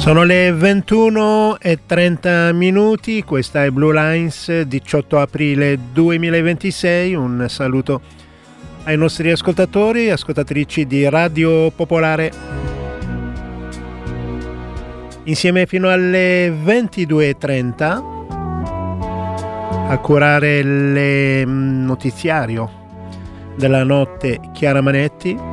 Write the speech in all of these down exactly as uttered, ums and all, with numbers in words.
Sono le ventuno e trenta minuti, questa è Blue Lines, diciotto aprile duemilaventisei. Un saluto ai nostri ascoltatori e ascoltatrici di Radio Popolare. Insieme fino alle ventidue e trenta a curare il notiziario della notte Chiara Manetti.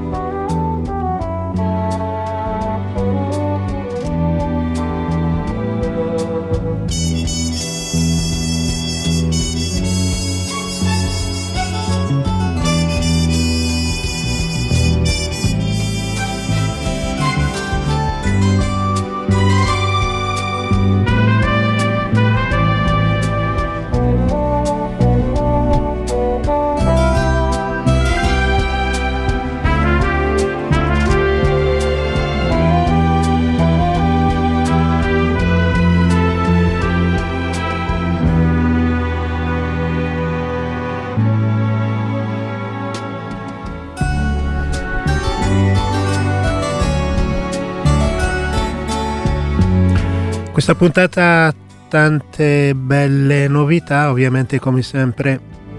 Questa puntata ha tante belle novità, ovviamente come sempre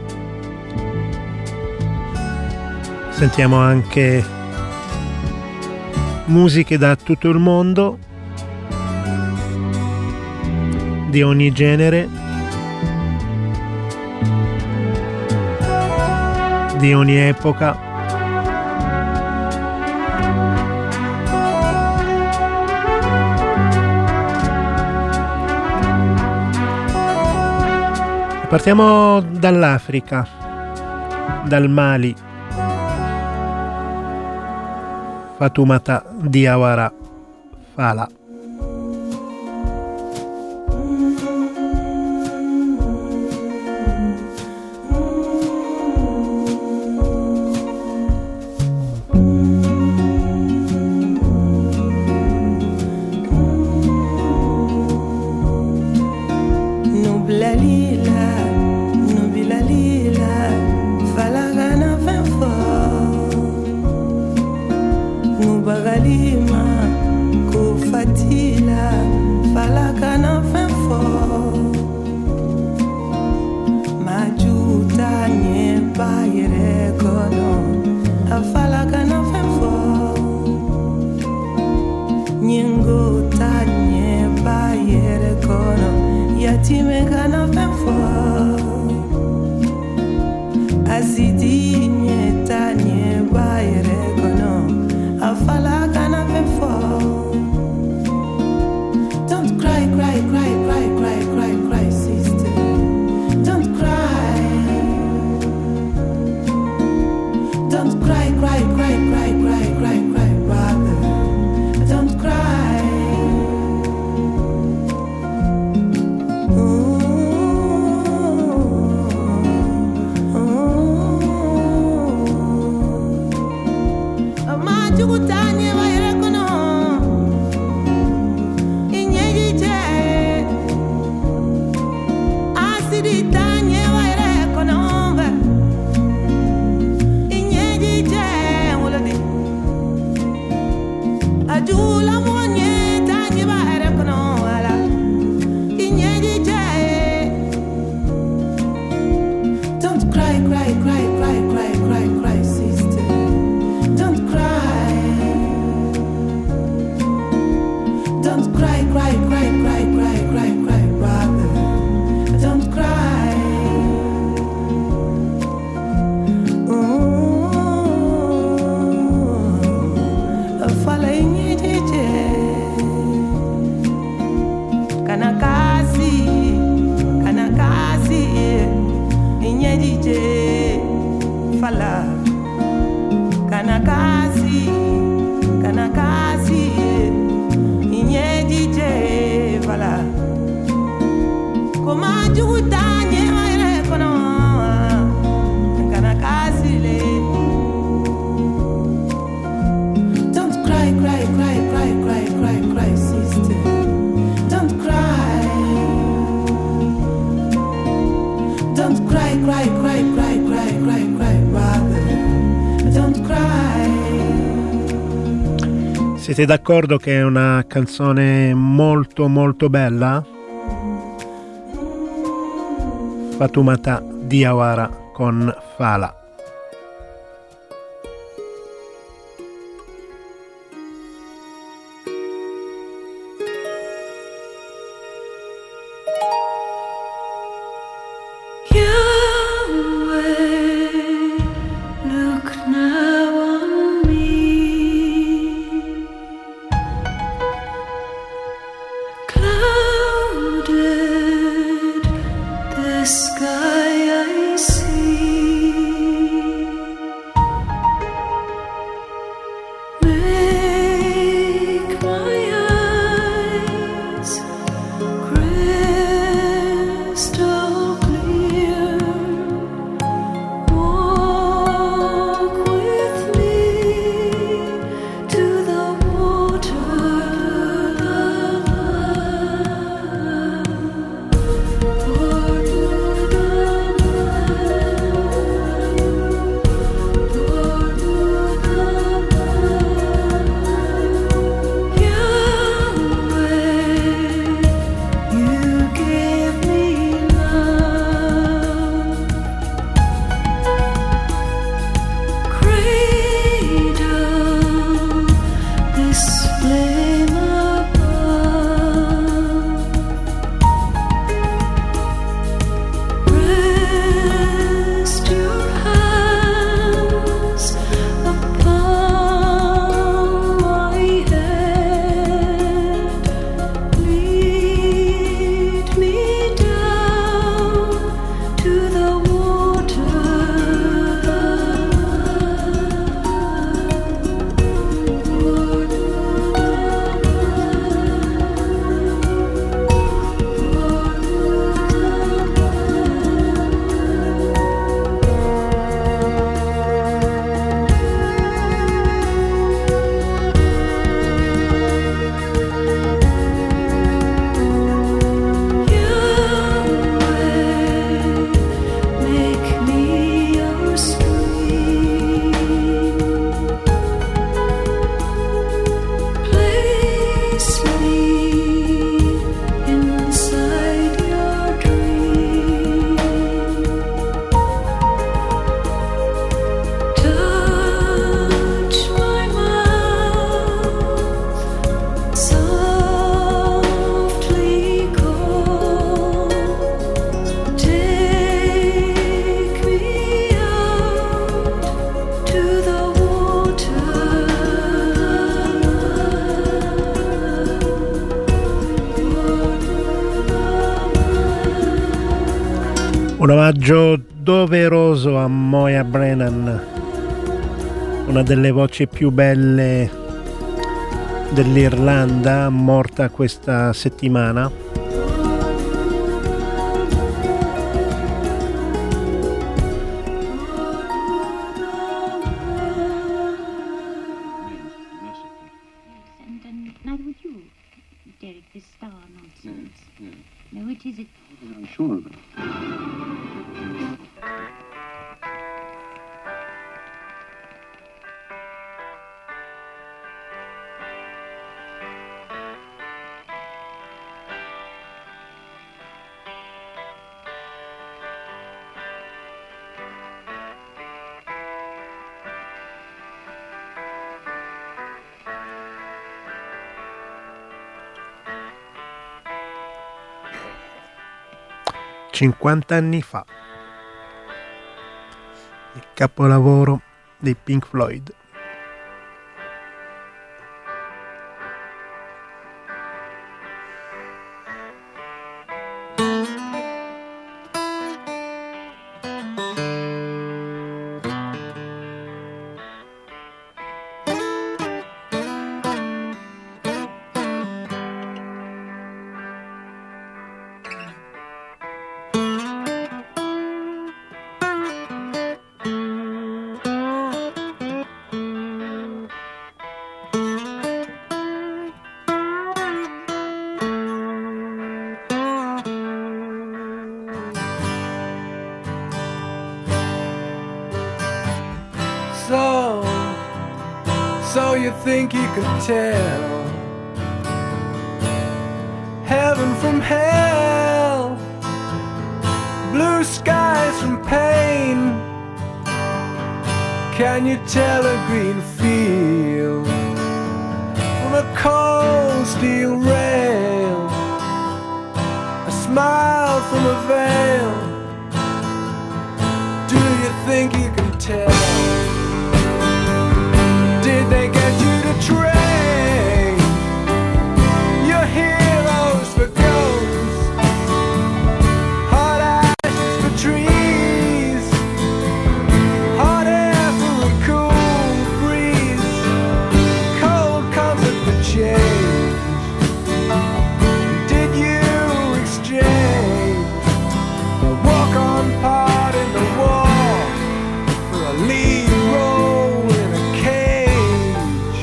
sentiamo anche musiche da tutto il mondo, di ogni genere, di ogni epoca. Partiamo dall'Africa, dal Mali. Fatoumata Diawara Fala. Cry, cry, cry, cry, cry, cry, cry, sister. Don't cry. Siete d'accordo che è una canzone molto molto bella? Fatoumata Diawara con Fala. Un omaggio doveroso a Moya Brennan, una delle voci più belle dell'Irlanda, morta questa settimana. cinquanta anni fa, il capolavoro dei Pink Floyd. So you think you could tell heaven from hell, blue skies from pain? Can you tell a green field from a cold steel rail, a smile from a veil? Do you think you can tell? Did they get you to train your heroes for ghosts, hot ashes for trees, hot air for a cool breeze, cold comfort for change? Did you exchange a walk-on part in the war for a lead role in a cage?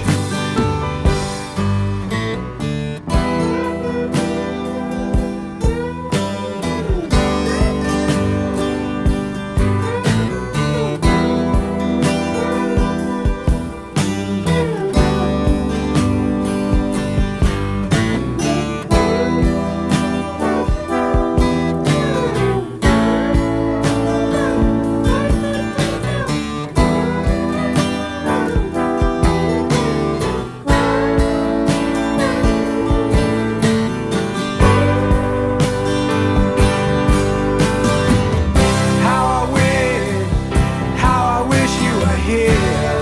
How I wish, how I wish you were here.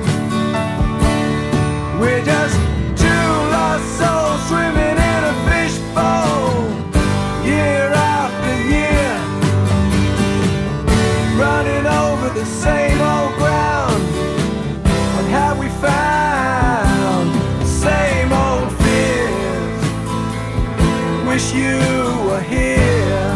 We're just two lost souls swimming in a fishbowl, year after year, running over the same old ground. What have we found? Same old fears. Wish you were here.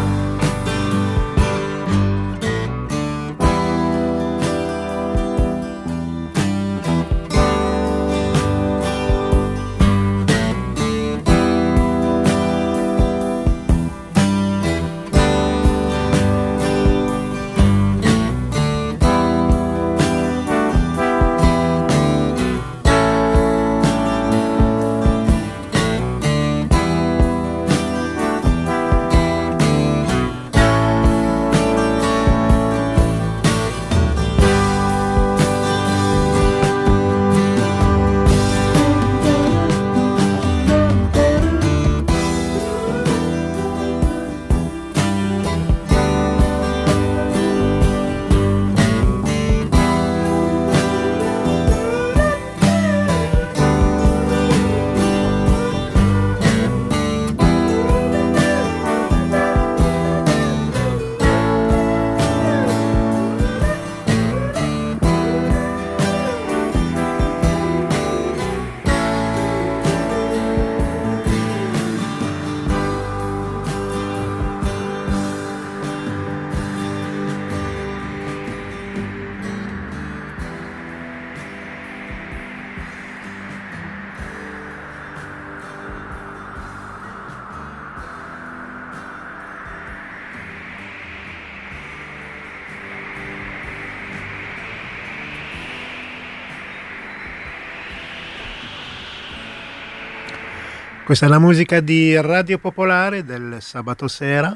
Questa è la musica di Radio Popolare del sabato sera.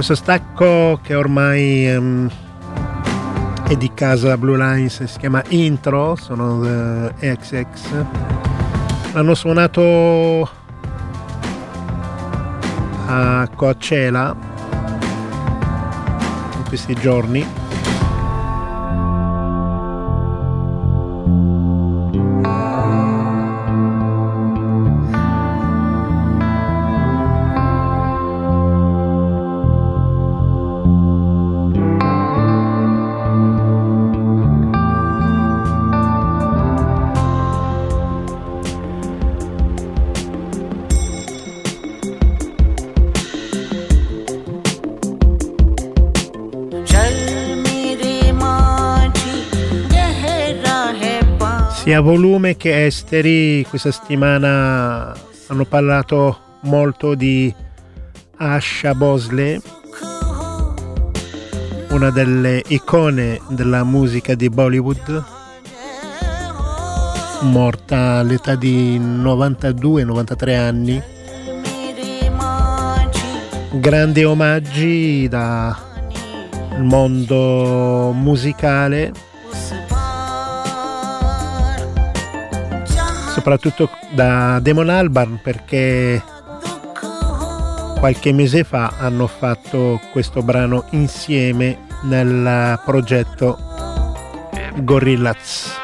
Questo stacco che ormai um, è di casa Blue Lines si chiama Intro, sono The X X. L'hanno suonato a Coachella in questi giorni. Sia volume che esteri questa settimana hanno parlato molto di Asha Bhosle, una delle icone della musica di Bollywood, morta all'età di novantadue novantatré anni. Grandi omaggi dal mondo musicale, soprattutto da Damon Albarn, perché qualche mese fa hanno fatto questo brano insieme nel progetto Gorillaz.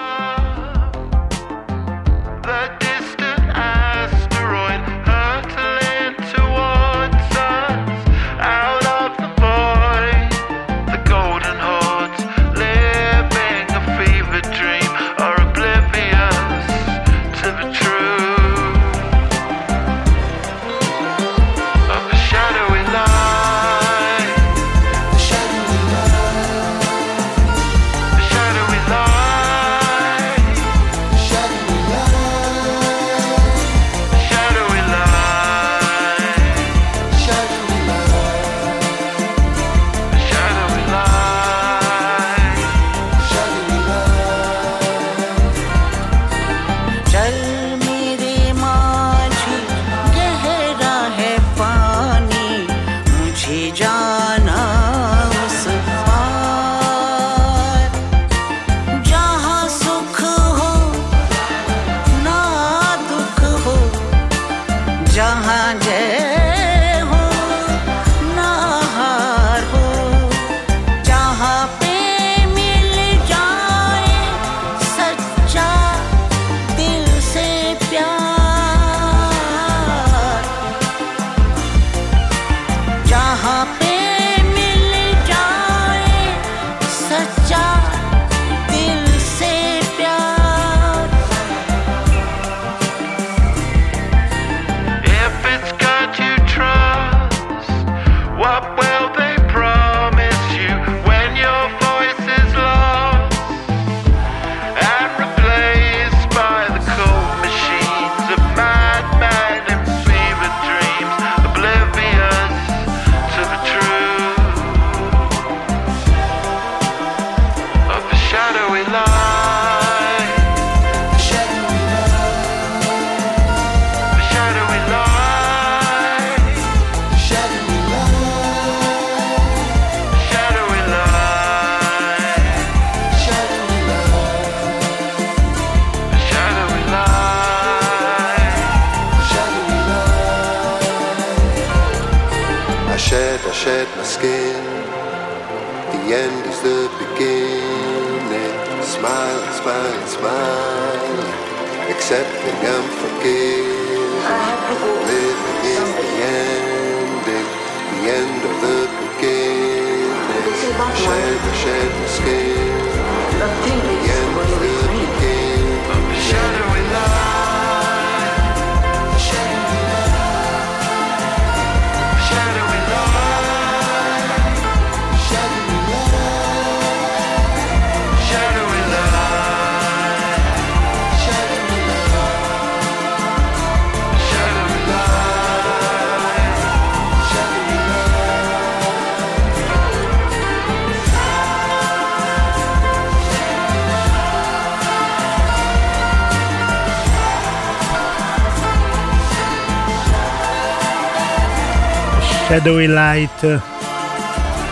Shadowy Light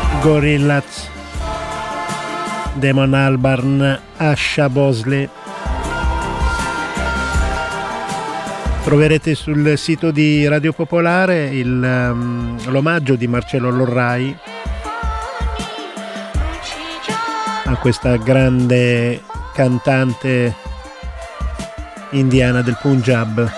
Gorillaz, Damon Albarn, Asha Bosley. Troverete sul sito di Radio Popolare il, um, l'omaggio di Marcello Lorrai a questa grande cantante indiana del Punjab.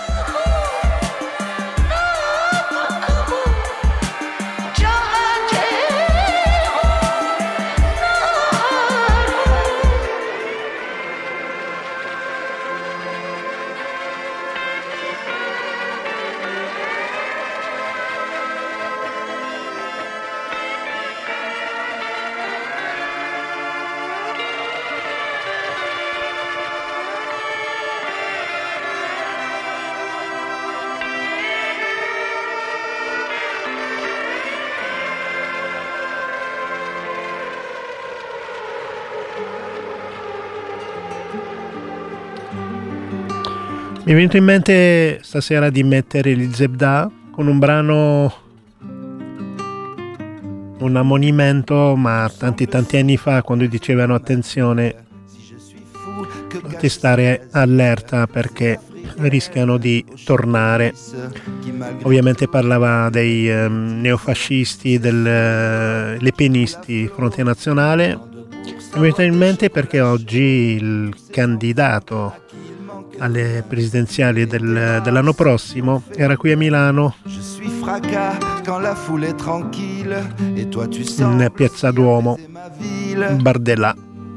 Mi è venuto in mente stasera di mettere gli Zebda con un brano, un ammonimento, ma tanti tanti anni fa, quando dicevano attenzione, di stare allerta perché rischiano di tornare. Ovviamente parlava dei um, neofascisti, del uh, lepenisti, Fronte Nazionale. Mi è venuto in mente perché oggi il candidato alle presidenziali del, dell'anno prossimo era qui a Milano, in Piazza Duomo, Bardella.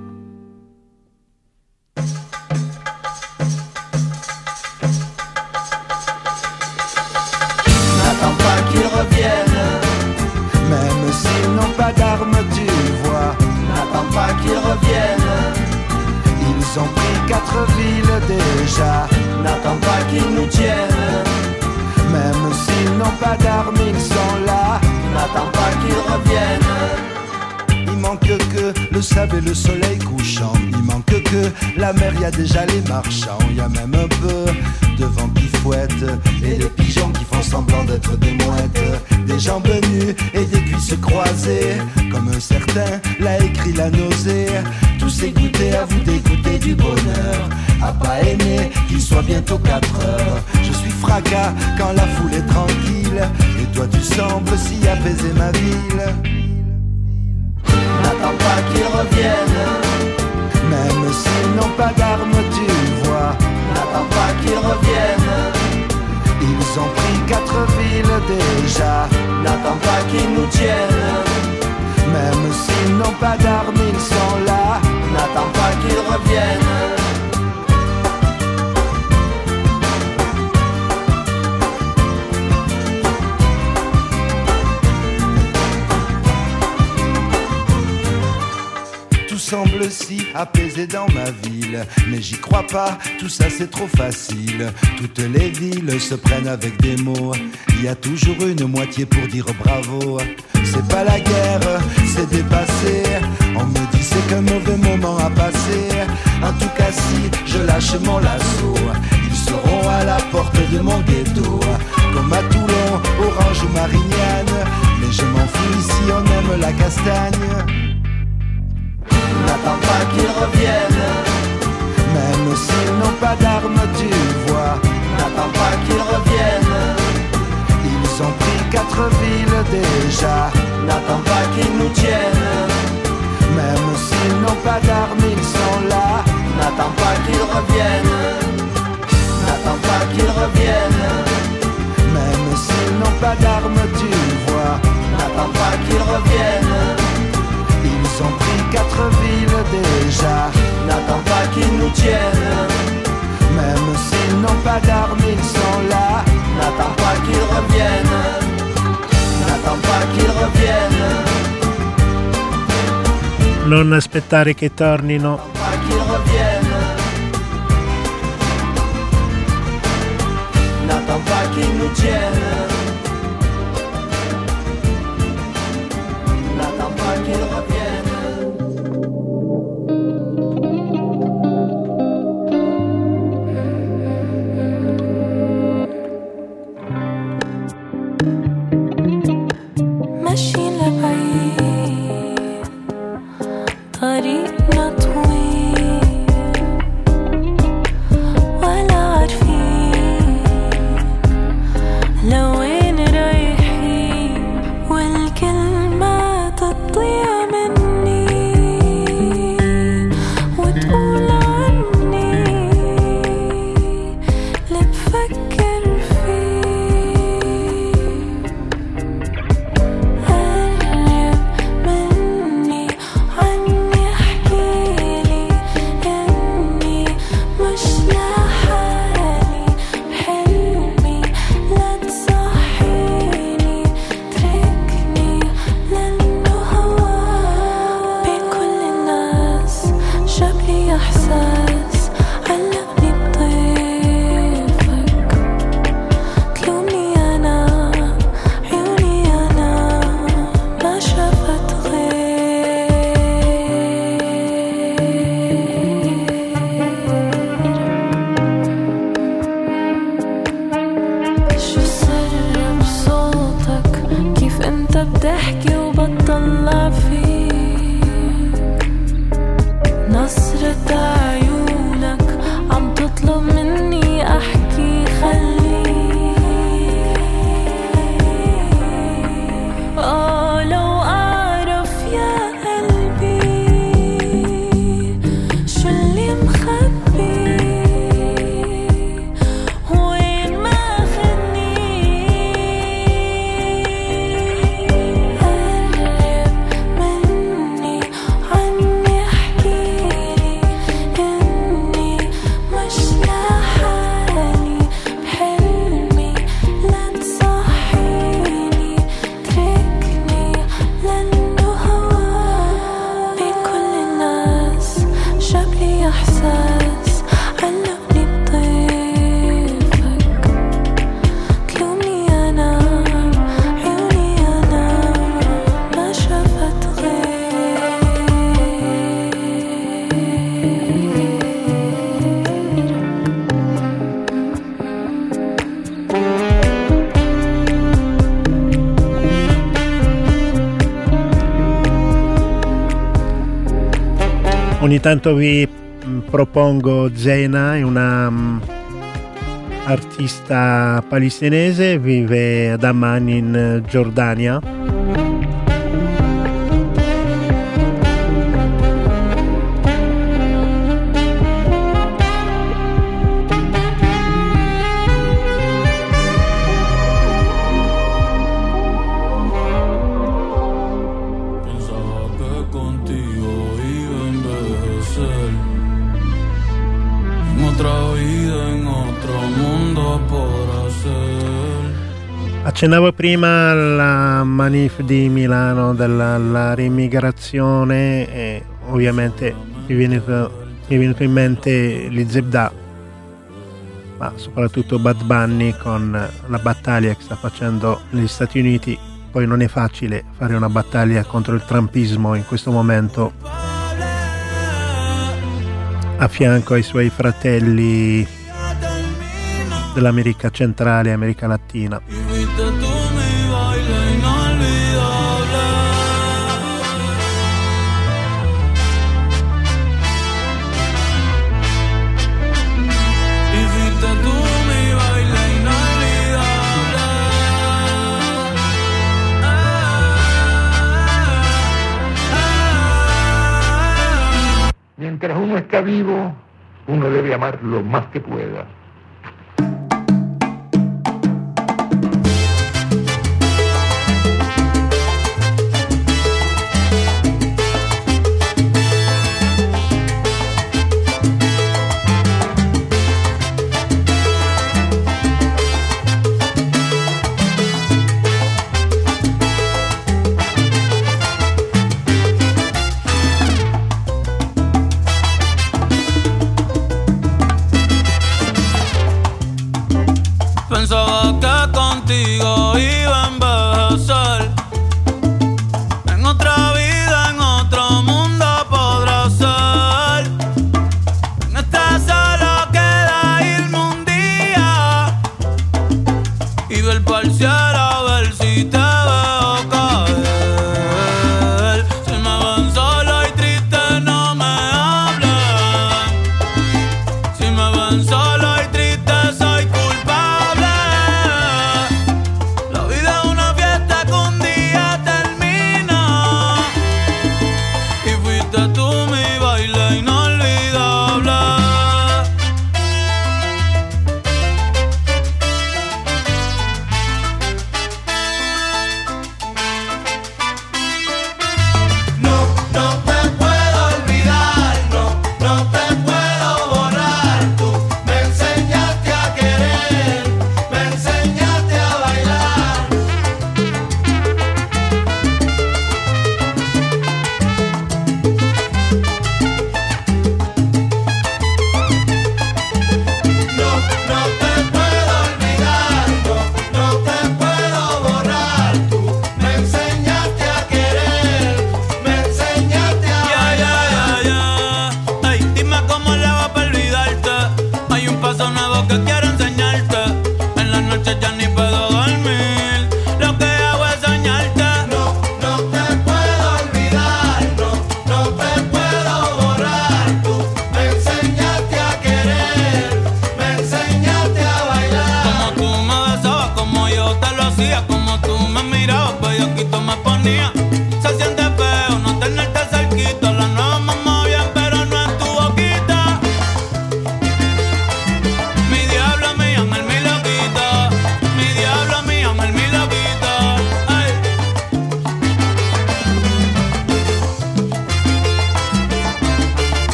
N'attends pas qu'ils reviennent, même s'ils n'ont pas d'armes, tu vois. N'attends pas qu'ils reviennent, ils ont pris quatre villes déjà. N'attends pas qu'ils nous tiennent, même s'ils n'ont pas d'armes, ils sont là. N'attends pas qu'ils reviennent. Il manque que le sable et le soleil couchant. Il manque que la mer, y a déjà les marchands. Y a même un peu de vent qui fouette et des pigeons qui font semblant d'être des mouettes. Des jambes nues et des cuisses croisées, comme un certain l'a écrit la nausée. Tous ces goûter à vous dégoûter du bonheur, à pas aimer qu'il soit bientôt quatre heures. Je suis fracas quand la foule est tranquille, et toi tu sembles si apaiser ma ville. N'attends pas qu'ils reviennent, même s'ils n'ont pas d'armes, tu vois. N'attends pas qu'ils reviennent, ils ont pris quatre villes déjà. N'attends pas qu'ils nous tiennent, même s'ils n'ont pas d'armes, ils sont là. N'attends pas qu'ils reviennent. Semble si apaisé dans ma ville, mais j'y crois pas, tout ça c'est trop facile. Toutes les villes se prennent avec des mots, il y a toujours une moitié pour dire bravo. C'est pas la guerre, c'est dépassé, on me dit c'est qu'un mauvais moment à passer. En tout cas si je lâche mon lasso, ils seront à la porte de mon ghetto. Comme à Toulon, Orange ou Marignane, mais je m'en fous ici on aime la castagne. N'attends pas qu'ils reviennent, même s'ils n'ont pas d'armes, tu vois. N'attends pas qu'ils reviennent, ils ont pris quatre villes déjà. N'attends pas qu'ils nous tiennent, même s'ils n'ont pas d'armes, ils sont là. N'attends pas qu'ils reviennent, n'attends pas qu'ils reviennent, même s'ils n'ont pas d'armes, tu vois. N'attends pas qu'ils reviennent, ils ont pris quatre villes déjà. N'attends pas qu'ils nous tiennent, même s'ils n'ont pas d'armes, ils sont là. N'attends pas qu'ils reviennent, n'attends pas qu'ils reviennent. Non aspettare che tornino. N'attends pas qu'ils reviennent, n'attends pas qu'ils nous tiennent. N'attends pas qu'ils reviennent. ماشيين لبعيد Ogni tanto vi mh, propongo Zena, è una mh, artista palestinese, vive ad Amman in Giordania. Accennavo prima alla manif di Milano della riemigrazione e ovviamente mi è venuto, mi è venuto in mente Li Zebda, ma soprattutto Bad Bunny con la battaglia che sta facendo negli Stati Uniti. Poi non è facile fare una battaglia contro il trumpismo in questo momento a fianco ai suoi fratelli dell'America centrale e America Latina. Mientras uno está vivo, uno debe amar lo más que pueda.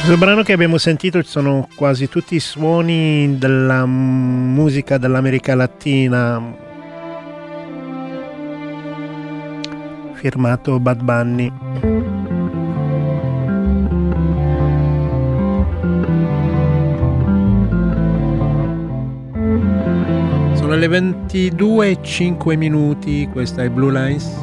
Questo brano che abbiamo sentito sono quasi tutti i suoni della musica dell'America Latina, firmato Bad Bunny. Sono le ventidue e cinque minuti, questa è Blue Lines.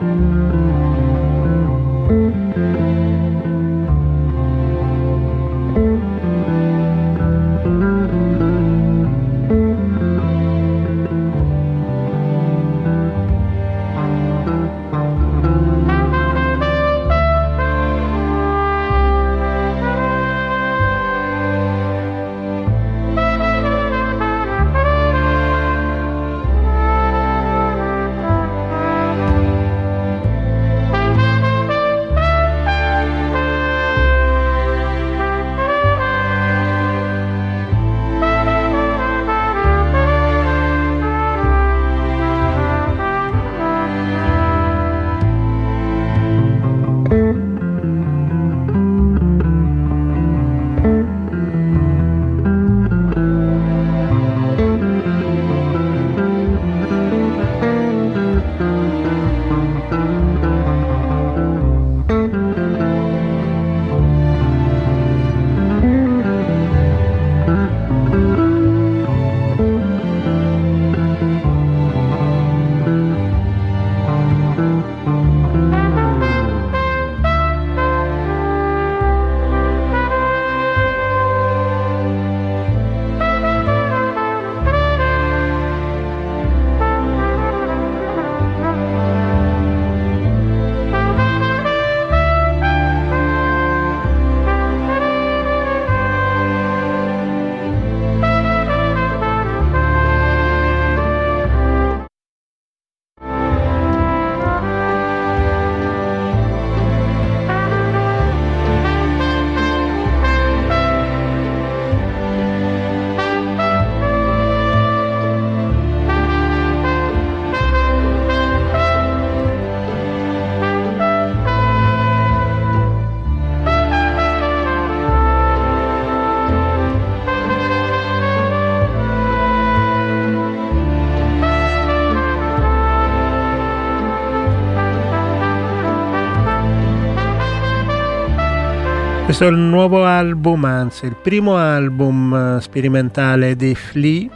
Questo è il nuovo album, anzi il primo album sperimentale di Flea,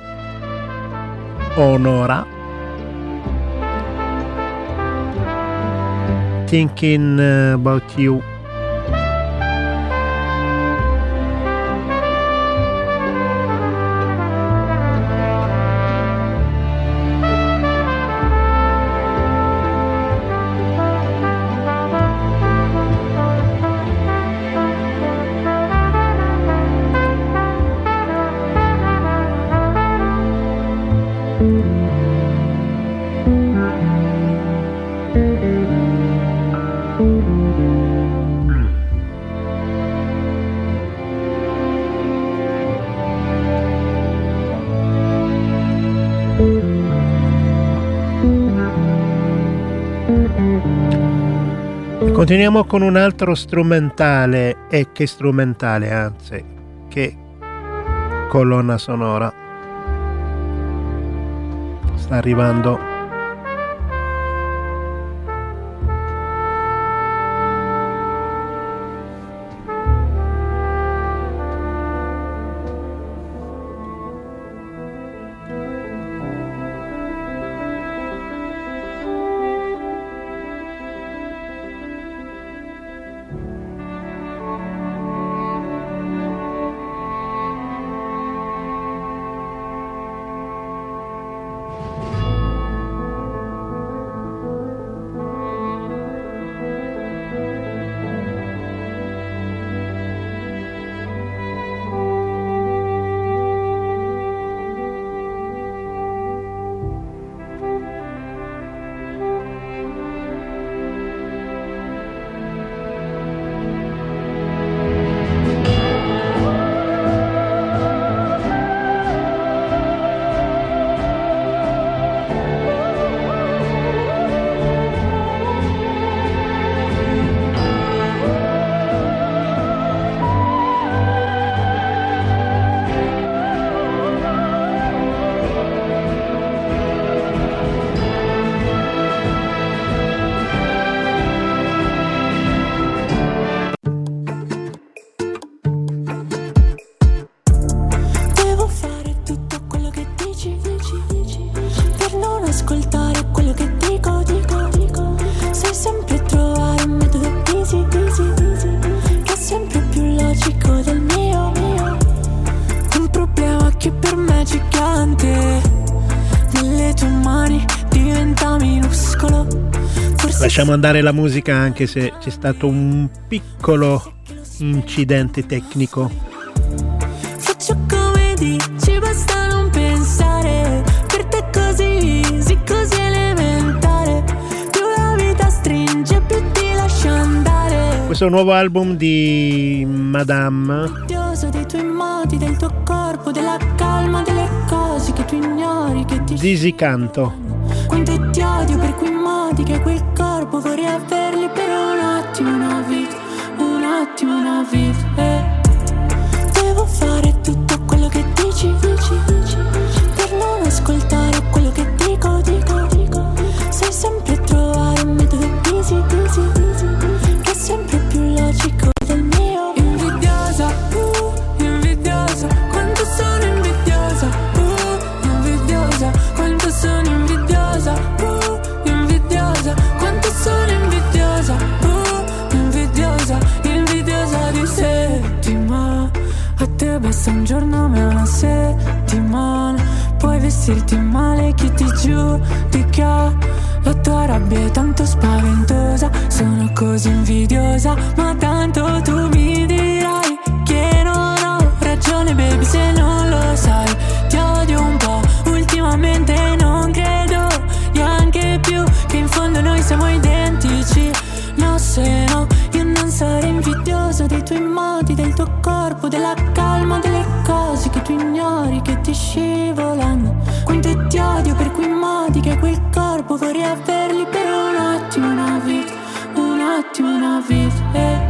Honora, Thinking About You. Continuiamo con un altro strumentale, e che strumentale, anzi, che colonna sonora. Sta arrivando. gigante nelle tue mani, diventa minuscolo. Forse Lasciamo andare la musica anche se c'è stato un piccolo incidente tecnico. faccio come dici, basta non pensare. Per te è così easy, così elementare. Più la vita stringe, più ti lascia andare. Questo è un nuovo album di Madame. Invidiosa dei tuoi modi, del tuo corpo, della calma, delle cose che tu ignori, che ti Dizzy Canto. quanto ti odio per quei modi, che quel corpo vorrei averli per un attimo, una vita, un attimo, una vita. eh. Devo fare tutto quello che dici, dici, dici, per non ascoltare quello che dico, dico, dico. Sai sempre trovare un metodo easy, easy, easy, che è sempre più logico del mio. Invidiosa, uh, invidiosa, quanto sono invidiosa, uh, invidiosa, quanto sono invidiosa, uh, invidiosa, quanto sono invidiosa, uh, invidiosa, invidiosa di settimana. A te basta un giorno, ma una settimana. Puoi vestirti male, chi ti giudica? La tua rabbia è tanto spaventosa, sono così invidiosa, ma tanto tu mi dirai che non ho ragione, baby, se non lo sai. Ti odio un po', ultimamente non credo neanche più che in fondo noi siamo identici. No, se no, io non sarei invidiosa dei tuoi modi, del tuo corpo, della calma, delle cose che tu ignori, che ti scivolano. Quanto ti odio per quei modi, che quel corpo vorrei averli per un attimo, una vita, un attimo, una vita. eh.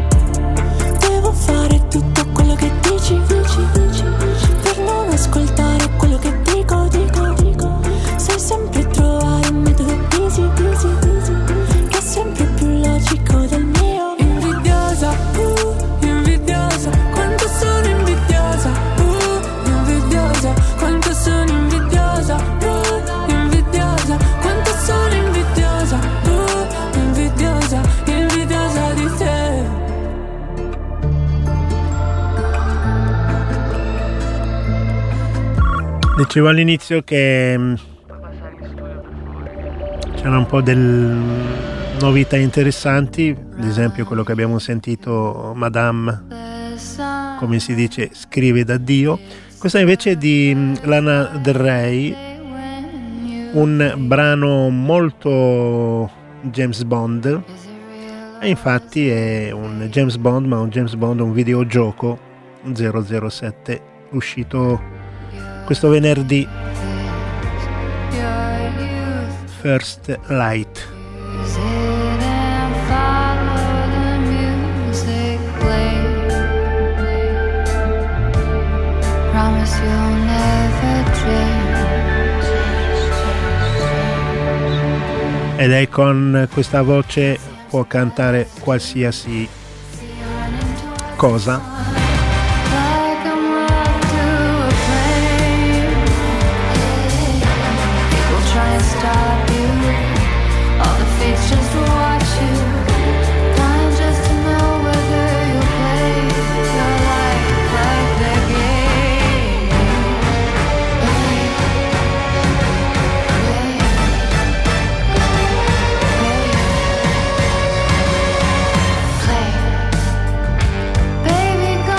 Devo fare tutto quello che dici, dici, dici, per non ascoltare quello che dico, dico, dico. Sai sempre trovare un metodo easy, easy, easy, che è sempre più logico del mio. Invidiosa, uh, invidiosa, quanto sono invidiosa, uh, invidiosa, quanto sono invidiosa, uh, invidiosa, quanto sono invidiosa, uh, invidiosa, invidiosa di te. Dicevo all'inizio che mh, c'erano un po' delle novità interessanti, ad esempio quello che abbiamo sentito, Madame, come si dice, scrive da Dio. Questa invece è di mh, Lana Del Rey, un brano molto James Bond, e infatti è un James Bond, ma un James Bond, un videogioco zero zero sette uscito questo venerdì. First Light. Ed lei con questa voce può cantare qualsiasi cosa. Baby,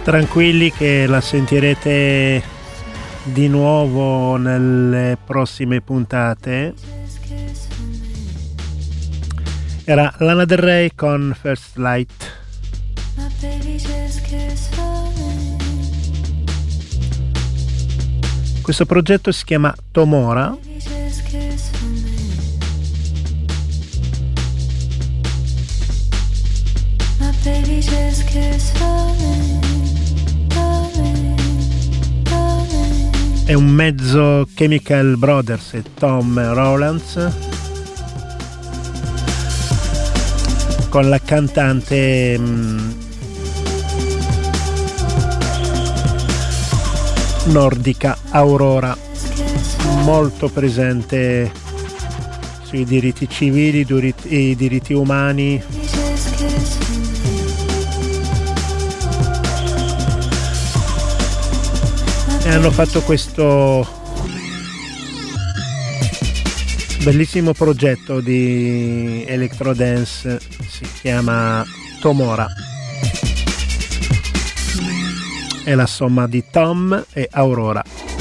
Tranquilli che la sentirete di nuovo nelle prossime puntate. Era Lana Del Rey con First Light. Questo progetto si chiama Tomora. È un mezzo Chemical Brothers e Tom Rowlands con la cantante mh, nordica Aurora, molto presente sui diritti civili e i diritti umani. E hanno fatto questo bellissimo progetto di electro dance, si chiama Tomora. È la somma di Tom e Aurora.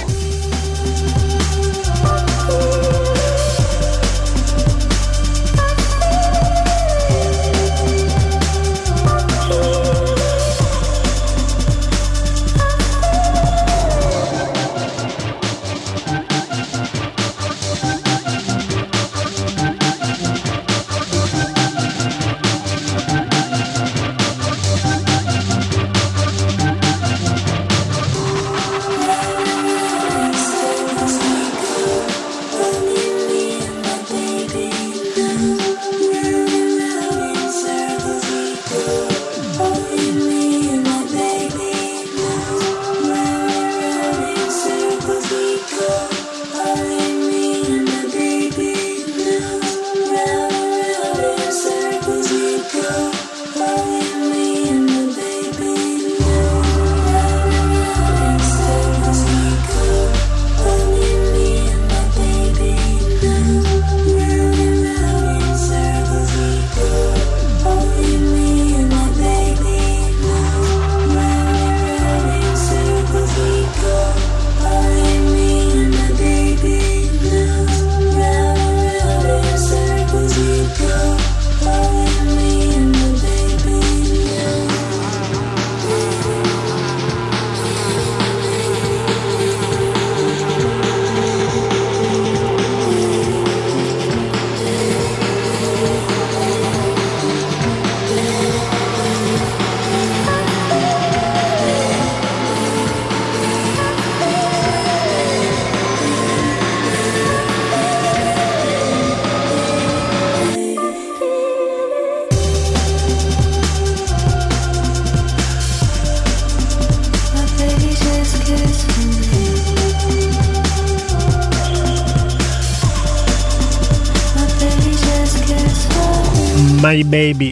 My Baby.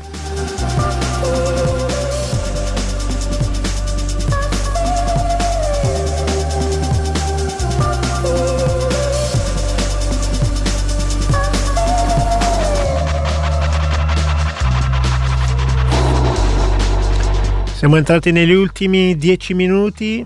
Siamo entrati negli ultimi dieci minuti.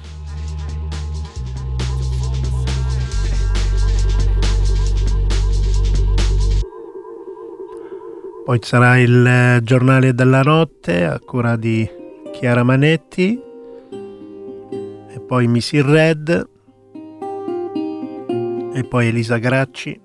Poi ci sarà il giornale della notte a cura di Chiara Manetti e poi Missy Red e poi Elisa Gracci.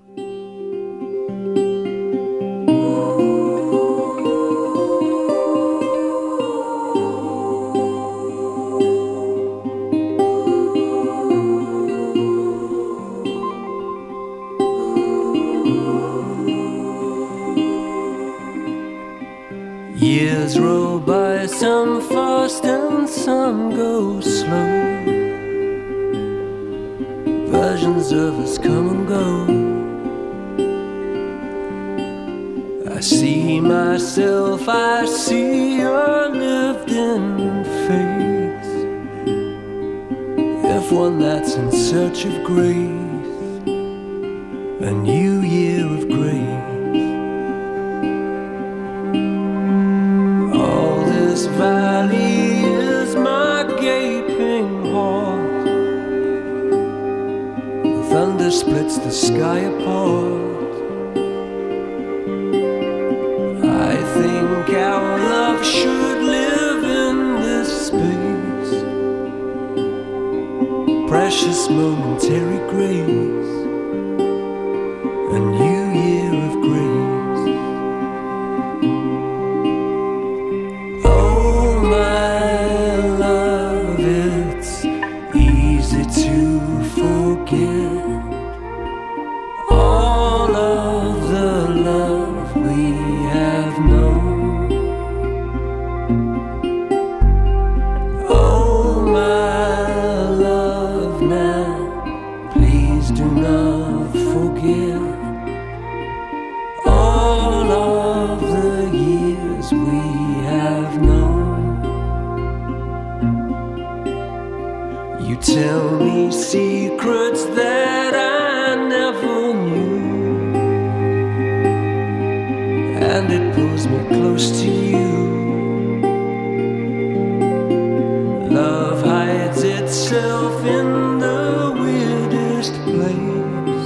Years roll by, some fast and some go slow. Versions of us come and go. I see myself, I see your lived-in face. If one that's in search of grace, a new year of grace. Valley is my gate. splits the sky apart. I think our love should live in this space, precious momentary grace, a new year of grace. Oh my love, it's easy to forget all of the love we have known. Oh my love, now please do not forget all of the years we have known. You tell me secrets that I never knew, and it pulls me close to you. Love hides itself in the weirdest place,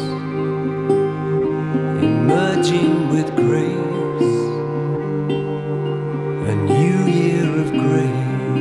emerging with grace, a new year of grace.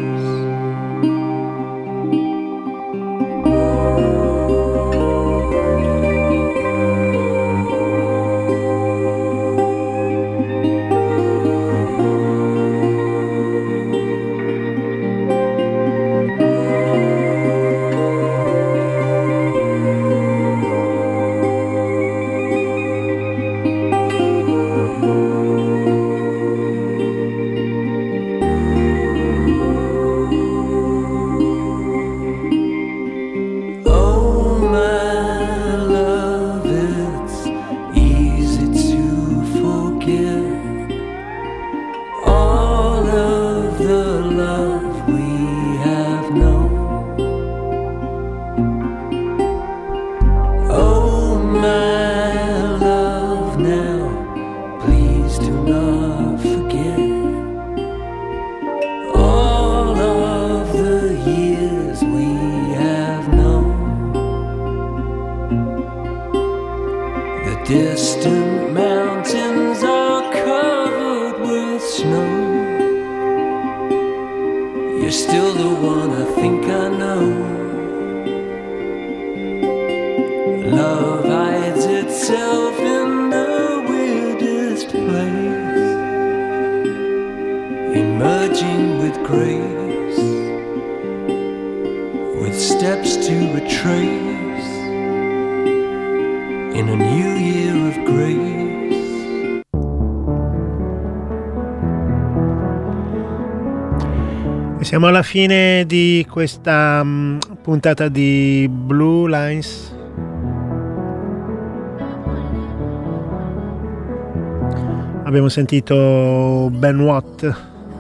Distant mountains are covered with snow. You're still the one I think I know. Love hides itself in the weirdest place, emerging with grace, with steps to retrace, in a new year of grace. E siamo alla fine di questa um, puntata di Blue Lines. Abbiamo sentito Ben Watt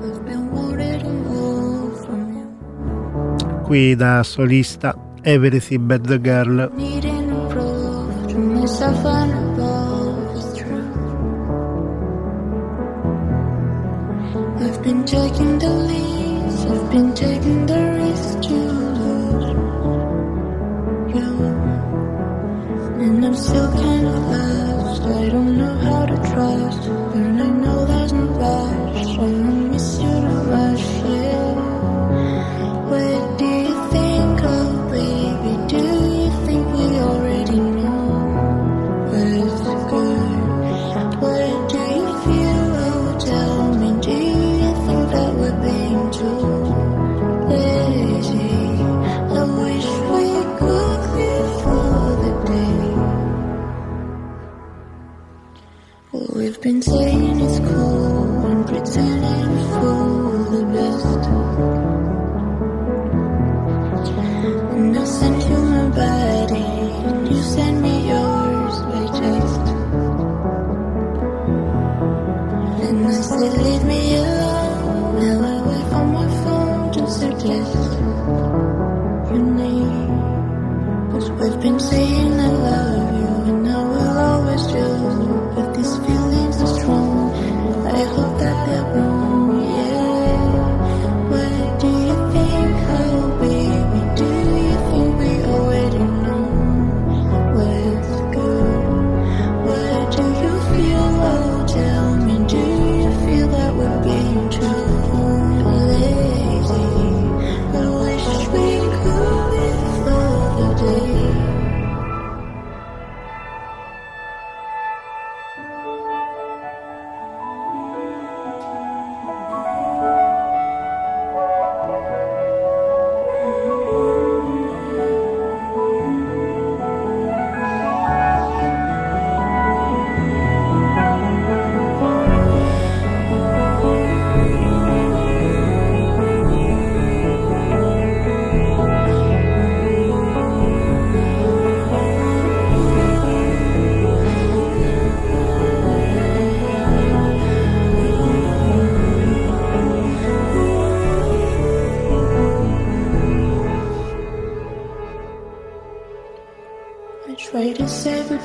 qui da solista, Everything But The Girl. Myself and above is true. I've been taking the leads, I've been taking the risk to lose you, and I'm still kind of lost. I don't know how to trust, but I know there's no rush. I miss you too much, yeah. What do you think, oh baby? Do you think we already know? What do you feel? Oh, tell me, do you think that we're being too lazy? I wish we could live for the day. We've been saying it's cool and pretending for the best, and I sent you my body and you sent me yours by text. And I said, leave me alone. Now I wait for my phone to suggest your name. 'Cause we've been saying I love you, and I will always do. But these feelings are strong, I hope that they're wrong, yeah. What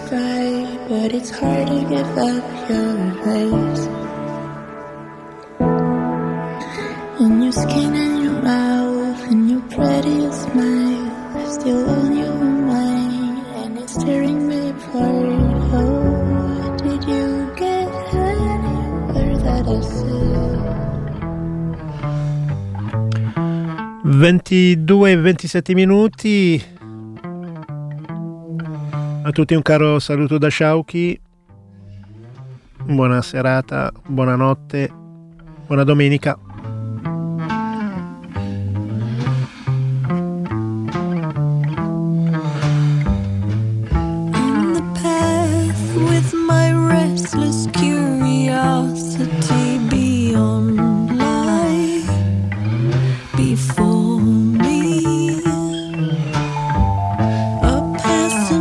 fight, but it's hard to give up your face. And your skin and your mouth and your prettiest smile, I still own you in mine, and it's tearing me apart. Oh, did you get anywhere that I said? ventidue e ventisette minuti. A tutti un caro saluto da Sciauchi. Buona serata, buonanotte, buona domenica. On the path with my restless curiosity beyond life before me, a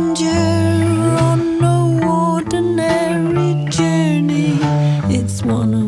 passenger on no ordinary journey. It's one